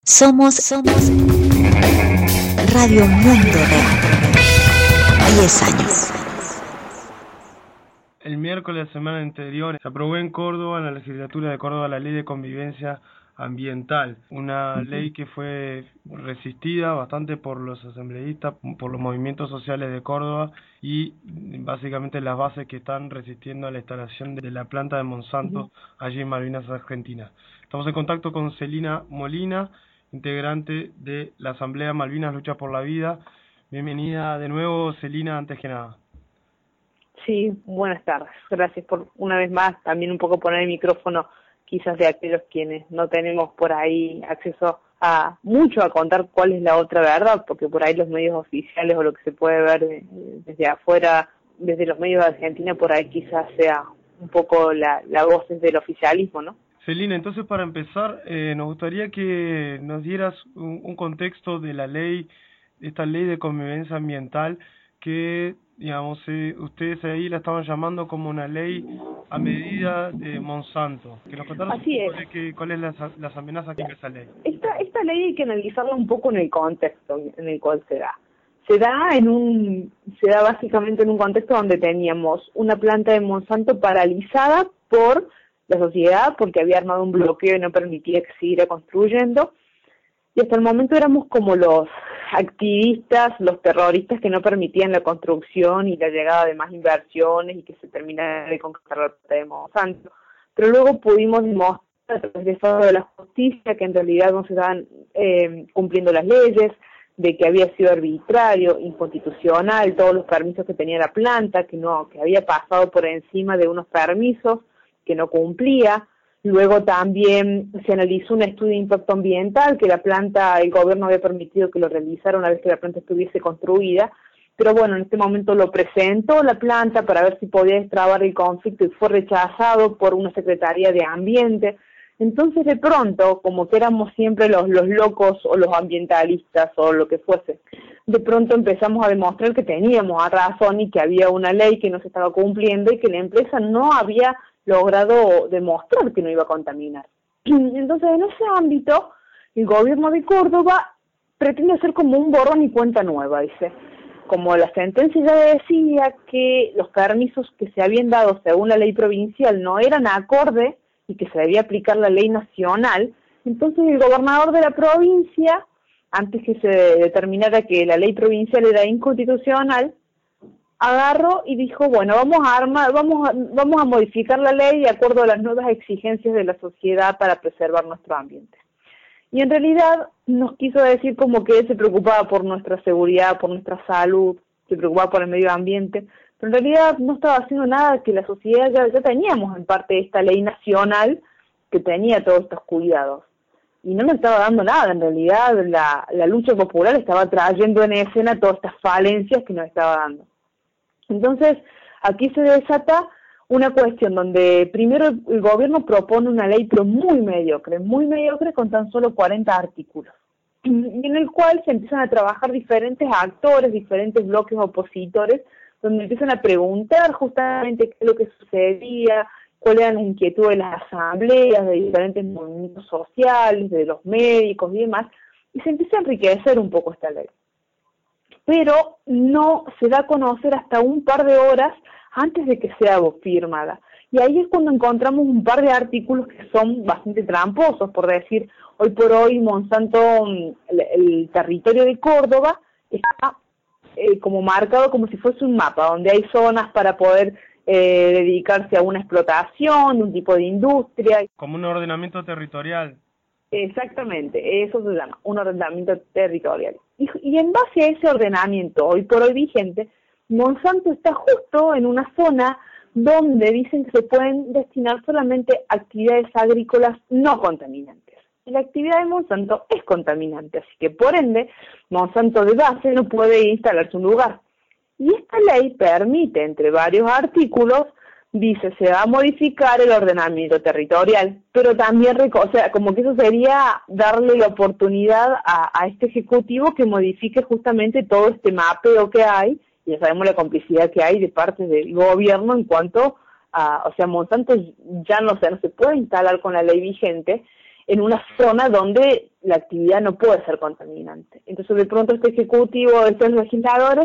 Somos Radio Mundo Real. 10 años. El miércoles de la semana anterior se aprobó en Córdoba, en la legislatura de Córdoba, la Ley de Convivencia Ambiental, una ley que fue resistida bastante por los asambleístas, por los movimientos sociales de Córdoba y básicamente las bases que están resistiendo a la instalación de la planta de Monsanto allí en Malvinas, Argentina. Estamos en contacto con Celina Molina, integrante de la Asamblea Malvinas Lucha por la Vida. Bienvenida de nuevo, Celina, antes que nada. Sí, buenas tardes. Gracias por una vez más también un poco poner el micrófono quizás de aquellos quienes no tenemos por ahí acceso a mucho a contar cuál es la otra verdad, porque por ahí los medios oficiales o lo que se puede ver desde afuera, desde los medios de Argentina, por ahí quizás sea un poco la voz del oficialismo, ¿no? Celina, entonces para empezar, nos gustaría que nos dieras un contexto de la ley, esta ley de convivencia ambiental que, digamos, ustedes ahí la estaban llamando como una ley a medida de Monsanto. Que nos contaras cuáles las amenazas que tiene esa ley. Esta ley hay que analizarla un poco en el contexto en el cual se da. Se da básicamente en un contexto donde teníamos una planta de Monsanto paralizada por la sociedad porque había armado un bloqueo y no permitía que se siguiera construyendo. Y hasta el momento éramos como los activistas, los terroristas que no permitían la construcción y la llegada de más inversiones y que se terminara de conquistar la planta de Monsanto. Pero luego pudimos demostrar a través de eso de la justicia que en realidad no se estaban cumpliendo las leyes, de que había sido arbitrario, inconstitucional, todos los permisos que tenía la planta, que había pasado por encima de unos permisos que no cumplía. Luego también se analizó un estudio de impacto ambiental que el gobierno había permitido que lo realizara una vez que la planta estuviese construida, pero bueno, en este momento lo presentó la planta para ver si podía destrabar el conflicto y fue rechazado por una Secretaría de Ambiente. Entonces de pronto, como que éramos siempre los locos o los ambientalistas o lo que fuese, de pronto empezamos a demostrar que teníamos razón y que había una ley que no se estaba cumpliendo y que la empresa no había logrado demostrar que no iba a contaminar. Entonces, en ese ámbito, el gobierno de Córdoba pretende hacer como un borrón y cuenta nueva, dice. Como la sentencia ya decía que los permisos que se habían dado según la ley provincial no eran acorde y que se debía aplicar la ley nacional, entonces el gobernador de la provincia, antes que se determinara que la ley provincial era inconstitucional, agarró y dijo, bueno, vamos a modificar la ley de acuerdo a las nuevas exigencias de la sociedad para preservar nuestro ambiente. Y en realidad nos quiso decir como que él se preocupaba por nuestra seguridad, por nuestra salud, se preocupaba por el medio ambiente, pero en realidad no estaba haciendo nada que la sociedad ya teníamos en parte de esta ley nacional que tenía todos estos cuidados. Y no nos estaba dando nada, en realidad la lucha popular estaba trayendo en escena todas estas falencias que nos estaba dando. Entonces, aquí se desata una cuestión donde primero el gobierno propone una ley pero muy mediocre con tan solo 40 artículos, y en el cual se empiezan a trabajar diferentes actores, diferentes bloques opositores, donde empiezan a preguntar justamente qué es lo que sucedía, cuáles eran las inquietudes de las asambleas, de diferentes movimientos sociales, de los médicos y demás, y se empieza a enriquecer un poco esta ley. Pero no se da a conocer hasta un par de horas antes de que sea firmada. Y ahí es cuando encontramos un par de artículos que son bastante tramposos, por decir, hoy por hoy Monsanto, el territorio de Córdoba, está como marcado como si fuese un mapa, donde hay zonas para poder dedicarse a una explotación, un tipo de industria. Como un ordenamiento territorial. Exactamente, eso se llama, un ordenamiento territorial. Y en base a ese ordenamiento, hoy por hoy vigente, Monsanto está justo en una zona donde dicen que se pueden destinar solamente actividades agrícolas no contaminantes. La actividad de Monsanto es contaminante, así que por ende, Monsanto de base no puede instalarse un lugar. Y esta ley permite, entre varios artículos, dice, se va a modificar el ordenamiento territorial, pero también, como que eso sería darle la oportunidad a este Ejecutivo que modifique justamente todo este mapeo que hay, y ya sabemos la complicidad que hay de parte del gobierno en cuanto a, Monsanto ya no se puede instalar con la ley vigente, en una zona donde la actividad no puede ser contaminante. Entonces, de pronto, este ejecutivo, estos legisladores,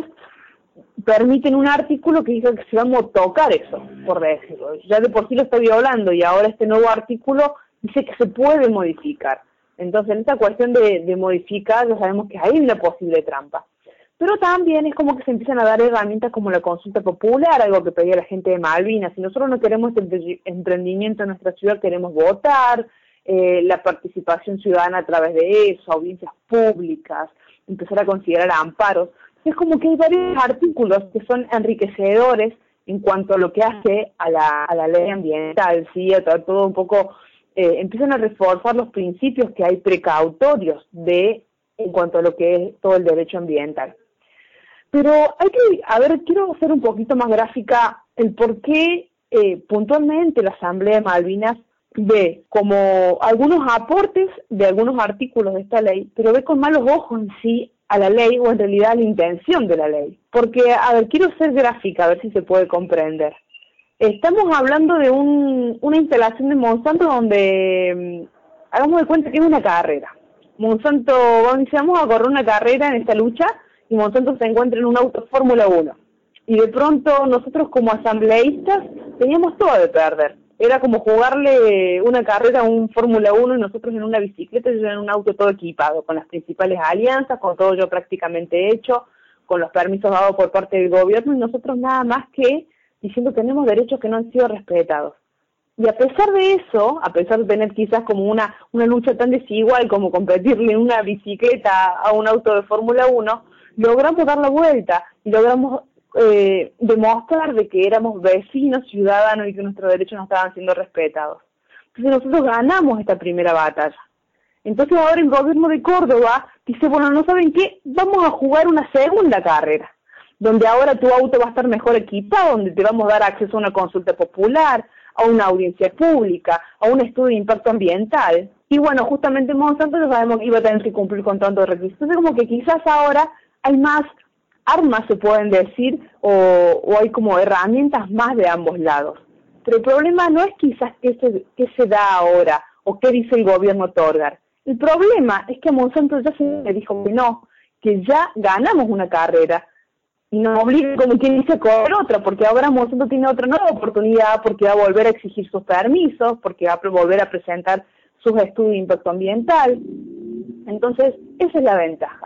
permiten un artículo que dice que se va a tocar eso, por decirlo. Ya de por sí lo está violando, y ahora este nuevo artículo dice que se puede modificar. Entonces, en esta cuestión de modificar, ya sabemos que hay una posible trampa. Pero también es como que se empiezan a dar herramientas como la consulta popular, algo que pedía la gente de Malvinas. Si nosotros no queremos este emprendimiento en nuestra ciudad, queremos votar, la participación ciudadana a través de eso, audiencias públicas, empezar a considerar amparos. Es como que hay varios artículos que son enriquecedores en cuanto a lo que hace a la ley ambiental, ¿sí? A todo un poco, empiezan a reforzar los principios que hay precautorios en cuanto a lo que es todo el derecho ambiental. Pero quiero hacer un poquito más gráfica el por qué puntualmente la Asamblea de Malvinas ve como algunos aportes de algunos artículos de esta ley, pero ve con malos ojos en sí a la ley, o en realidad a la intención de la ley. Porque, quiero ser gráfica, a ver si se puede comprender. Estamos hablando de una instalación de Monsanto donde, hagamos de cuenta que es una carrera. Monsanto, vamos a correr una carrera en esta lucha, y Monsanto se encuentra en un auto Fórmula 1. Y de pronto nosotros como asambleístas teníamos todo de perder. Era como jugarle una carrera a un Fórmula 1 y nosotros en una bicicleta y yo en un auto todo equipado, con las principales alianzas, con todo yo prácticamente hecho, con los permisos dados por parte del gobierno, y nosotros nada más que diciendo que tenemos derechos que no han sido respetados. Y a pesar de eso, a pesar de tener quizás como una lucha tan desigual como competirle en una bicicleta a un auto de Fórmula 1, logramos dar la vuelta y logramos demostrar de que éramos vecinos, ciudadanos, y que nuestros derechos no estaban siendo respetados. Entonces nosotros ganamos esta primera batalla. Entonces ahora el gobierno de Córdoba dice, bueno, ¿no saben qué? Vamos a jugar una segunda carrera, donde ahora tu auto va a estar mejor equipado, donde te vamos a dar acceso a una consulta popular, a una audiencia pública, a un estudio de impacto ambiental. Y bueno, justamente Monsanto ya sabemos que iba a tener que cumplir con tantos requisitos. Entonces como que quizás ahora hay más armas, se pueden decir, o hay como herramientas más de ambos lados. Pero el problema no es quizás qué se da ahora, o qué dice el gobierno otorgar. El problema es que a Monsanto ya se le dijo que no, que ya ganamos una carrera, y nos obliga, como quien dice, a correr otra, porque ahora Monsanto tiene otra nueva oportunidad, porque va a volver a exigir sus permisos, porque va a volver a presentar sus estudios de impacto ambiental. Entonces, esa es la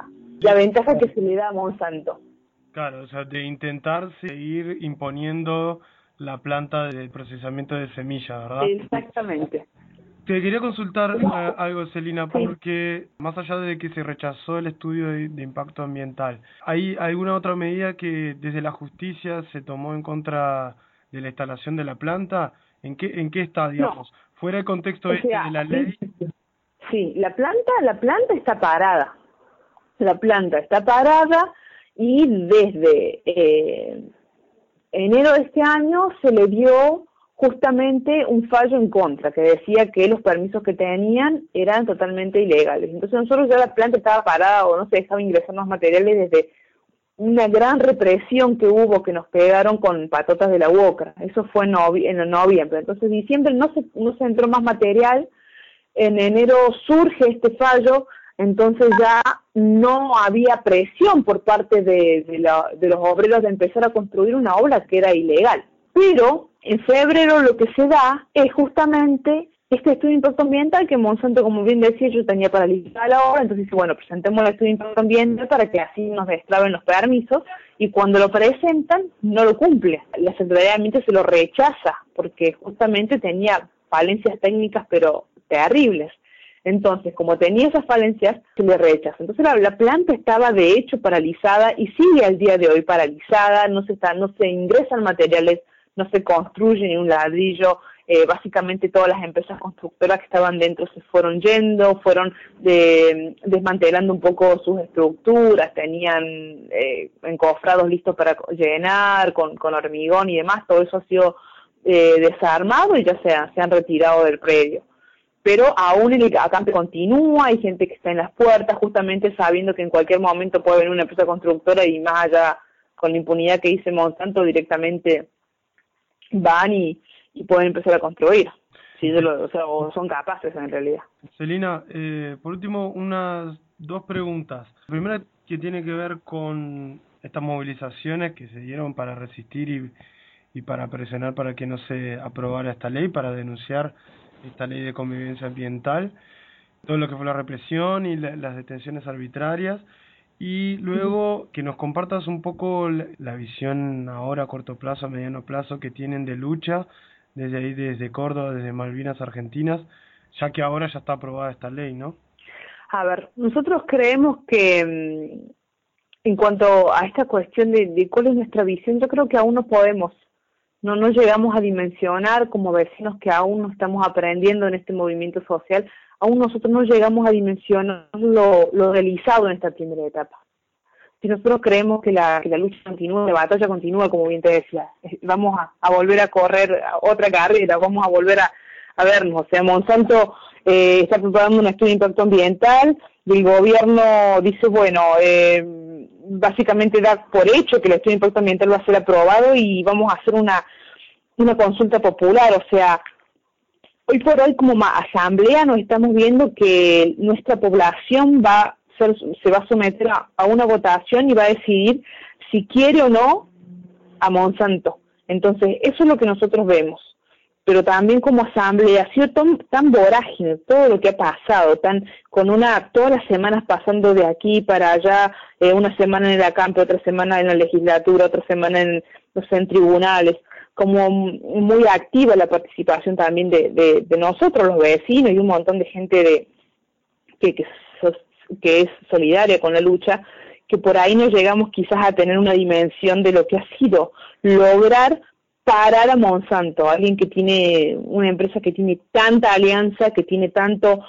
ventaja que se le da a Monsanto. Claro, o sea, de intentar seguir imponiendo la planta de procesamiento de semilla, ¿verdad? Exactamente. Te quería consultar algo, Celina, porque más allá de que se rechazó el estudio de impacto ambiental, ¿hay alguna otra medida que desde la justicia se tomó en contra de la instalación de la planta? ¿En qué está, digamos? No. Fuera del contexto de la ley. Sí, la planta está parada. La planta está parada y desde enero de este año se le dio justamente un fallo en contra, que decía que los permisos que tenían eran totalmente ilegales. Entonces nosotros ya la planta estaba parada o no se dejaba ingresar más materiales desde una gran represión que hubo, que nos pegaron con patotas de la UOCRA. Eso fue en noviembre. Entonces en diciembre no se entró más material, en enero surge este fallo, entonces ya no había presión por parte de los obreros de empezar a construir una obra que era ilegal. Pero en febrero lo que se da es justamente este estudio de impacto ambiental que Monsanto, como bien decía, yo tenía paralizada la obra, entonces dice, bueno, presentemos el estudio de impacto ambiental para que así nos destraben los permisos, y cuando lo presentan no lo cumple. La Secretaría de Ambiente se lo rechaza porque justamente tenía falencias técnicas pero terribles. Entonces, como tenía esas falencias, se le rechaza. Entonces la planta estaba de hecho paralizada y sigue al día de hoy paralizada, no se ingresan materiales, no se construye ni un ladrillo, básicamente todas las empresas constructoras que estaban dentro se fueron yendo, fueron desmantelando un poco sus estructuras, tenían encofrados listos para llenar con hormigón y demás, todo eso ha sido desarmado y ya se han retirado del predio. Pero aún el acampe continúa, hay gente que está en las puertas justamente sabiendo que en cualquier momento puede venir una empresa constructora y más allá con la impunidad que dice Monsanto directamente van y pueden empezar a construir. o son capaces en realidad. Celina, por último, unas 2 preguntas. La primera que tiene que ver con estas movilizaciones que se dieron para resistir y para presionar para que no se aprobara esta ley, para denunciar esta ley de convivencia ambiental, todo lo que fue la represión y las detenciones arbitrarias, y luego que nos compartas un poco la visión ahora a corto plazo, a mediano plazo que tienen de lucha desde ahí, desde Córdoba, desde Malvinas Argentinas, ya que ahora ya está aprobada esta ley, ¿no? A ver, nosotros creemos que en cuanto a esta cuestión de cuál es nuestra visión, yo creo que aún no llegamos a dimensionar como vecinos que aún no estamos aprendiendo en este movimiento social, aún nosotros no llegamos a dimensionar lo realizado en esta primera etapa. Si nosotros creemos que la lucha continúa, la batalla continúa, como bien te decía, vamos a volver a correr otra carrera, vamos a volver a vernos. O sea, Monsanto está preparando un estudio de impacto ambiental y el gobierno dice, bueno, básicamente da por hecho que el estudio de impacto ambiental va a ser aprobado y vamos a hacer una consulta popular. O sea, hoy por hoy como asamblea nos estamos viendo que nuestra población se va a someter a una votación y va a decidir si quiere o no a Monsanto. Entonces, eso es lo que nosotros vemos. Pero también como asamblea ha sido tan vorágine todo lo que ha pasado, todas las semanas pasando de aquí para allá, una semana en el acampe, otra semana en la legislatura, otra semana en tribunales, como muy activa la participación también de nosotros, los vecinos, y un montón de gente que es solidaria con la lucha, que por ahí no llegamos quizás a tener una dimensión de lo que ha sido lograr parar a Monsanto, alguien que tiene una empresa que tiene tanta alianza, que tiene tanto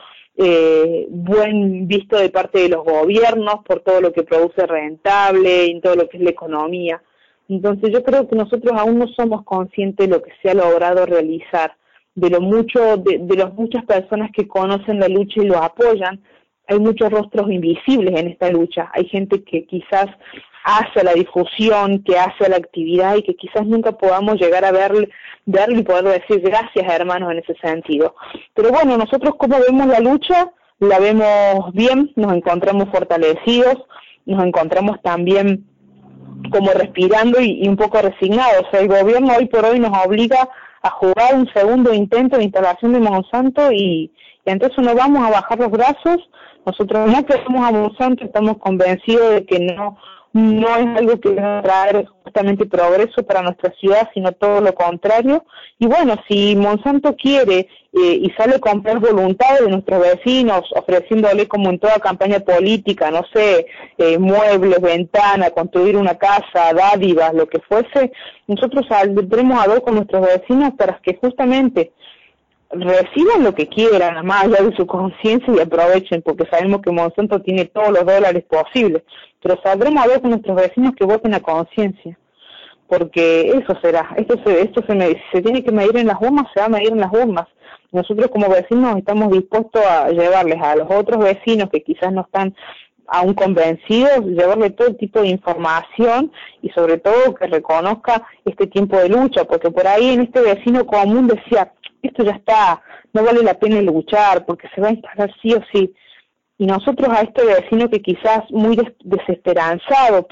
buen visto de parte de los gobiernos por todo lo que produce rentable y todo lo que es la economía. Entonces yo creo que nosotros aún no somos conscientes de lo que se ha logrado realizar, de las muchas personas que conocen la lucha y lo apoyan. Hay muchos rostros invisibles en esta lucha, hay gente que quizás hace la difusión, que hace la actividad y que quizás nunca podamos llegar a verlo y poder decir gracias, hermanos, en ese sentido. Pero bueno, nosotros como vemos la lucha, la vemos bien, nos encontramos fortalecidos, nos encontramos también como respirando y un poco resignados. O sea, el gobierno hoy por hoy nos obliga a jugar un segundo intento de instalación de Monsanto y entonces no vamos a bajar los brazos. Nosotros no queremos a Monsanto, estamos convencidos de que no es algo que va a traer justamente progreso para nuestra ciudad, sino todo lo contrario. Y bueno, si Monsanto quiere y sale a comprar voluntades de nuestros vecinos, ofreciéndole como en toda campaña política, no sé, muebles, ventanas, construir una casa, dádivas, lo que fuese, nosotros saldremos a ver con nuestros vecinos para que justamente reciban lo que quieran, más allá de su conciencia, y aprovechen, porque sabemos que Monsanto tiene todos los dólares posibles, pero saldremos a ver con nuestros vecinos que voten a conciencia, porque eso será, esto se tiene que medir en las urnas, se va a medir en las urnas. Nosotros como vecinos estamos dispuestos a llevarles a los otros vecinos que quizás no están aún convencidos, llevarle todo tipo de información y sobre todo que reconozca este tiempo de lucha, porque por ahí en este vecino común decía, esto ya está, no vale la pena luchar porque se va a instalar sí o sí. Y nosotros a este vecino que quizás muy desesperanzado,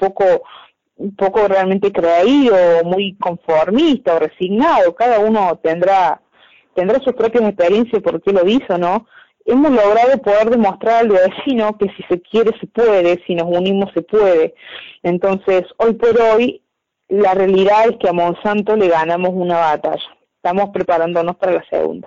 poco realmente creído, muy conformista o resignado, cada uno tendrá sus propias experiencias por qué lo hizo, ¿no? Hemos logrado poder demostrar al vecino que si se quiere se puede, si nos unimos se puede. Entonces, hoy por hoy, la realidad es que a Monsanto le ganamos una batalla. Estamos preparándonos para la segunda.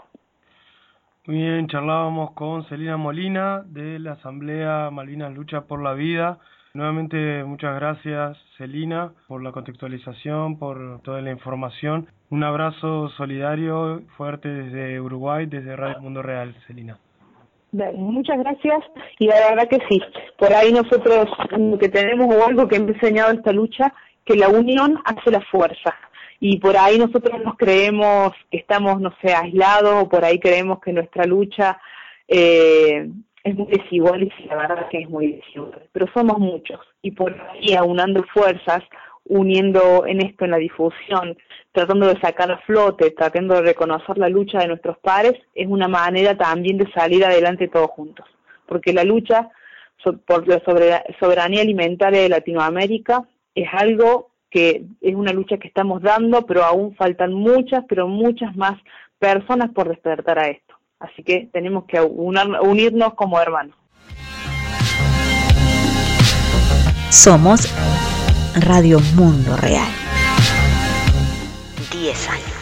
Muy bien, charlábamos con Celina Molina de la Asamblea Malvinas Lucha por la Vida. Nuevamente, muchas gracias, Celina, por la contextualización, por toda la información. Un abrazo solidario fuerte desde Uruguay, desde Radio Mundo Real, Celina. Muchas gracias, y la verdad que sí, por ahí nosotros lo que tenemos o algo que hemos enseñado esta lucha, que la unión hace la fuerza, y por ahí nosotros nos creemos que estamos, no sé, aislados, o por ahí creemos que nuestra lucha es muy desigual, y la verdad que es muy desigual, pero somos muchos, y por ahí aunando fuerzas, uniendo en esto, en la difusión, tratando de sacar a flote, tratando de reconocer la lucha de nuestros pares, es una manera también de salir adelante todos juntos. Porque la lucha por la soberanía alimentaria de Latinoamérica es algo que es una lucha que estamos dando, pero aún faltan muchas más personas por despertar a esto. Así que tenemos que unirnos como hermanos. Somos Radio Mundo Real. 10 años.